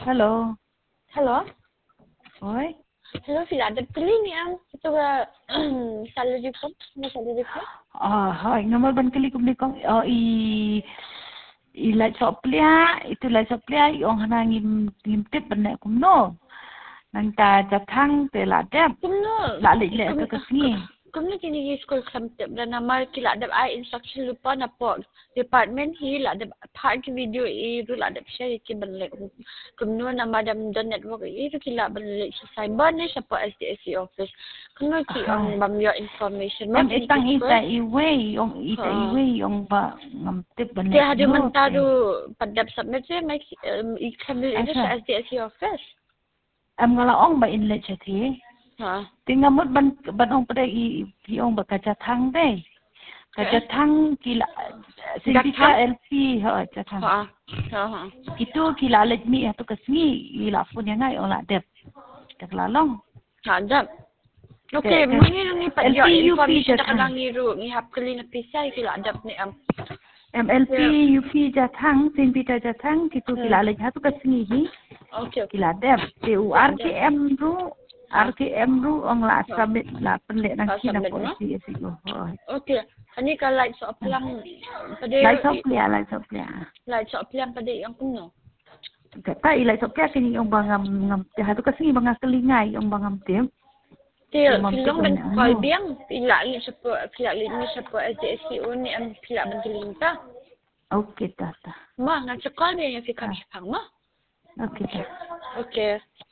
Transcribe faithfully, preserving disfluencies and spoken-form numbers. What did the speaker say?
Hello. Hello? Oi? Hello, sila ada pili ni ang ito ga salary ko, na salary ko. Ah, hai, ngamal ban kali kum ni kong oh i i lai chop plia, itu lai chop plia ong hana ngim ngim tip ban ne kum no. Nang ta cha thang te la dep. Kumno. La li le to kasni. Kumno kini school kamtip na namal kila ada ai instruction lupa na po department hi la ada part video i ru la ada share ki banle kumno na madam don network i ru kila banle sa cyber ni sa po S D S C office kumno ki ang bam your information Em itang ita iwe ong ita iwe ong ba ngam tip ban ne. Kaya hadi man taru padap submit sa may i kamil ito sa S D S C office. Em ngala ong ba inlet cha thi. Ha. Tinggal mut ban ban ong pada i i ong ba kaca thang deh. Kaca thang kila sindika L P ha kaca thang. Ha. Ha ha. Itu kila let mi atau kesni ila pun yang ngai ong la dep. Tak lalong. Ha dap. Okay, mungkin ni pada information tak lang ni ru ni hap kali na pisai kila adap ni am. M L P U P ja thang sin pita ja thang kitu kila let ha tu kesni hi. Okay. Kila dep T U R K M ru R K M ru ong la submit la penlek nang kina polisi itu. Okay. Ani ka light so lang pada light so clear light so clear. Light so lang pada yang kuno. Kata ilai so clear kini ong bangam ngam ha tu kesni bangam kelingai ong bangam tem. Til kilong ben koi biang pila li sa po pila li ni sa po S D S C O ni ang pila ben kilinta. Okay tata. Ma nga sa call ni yang fikam pang ma. Okay. Okay.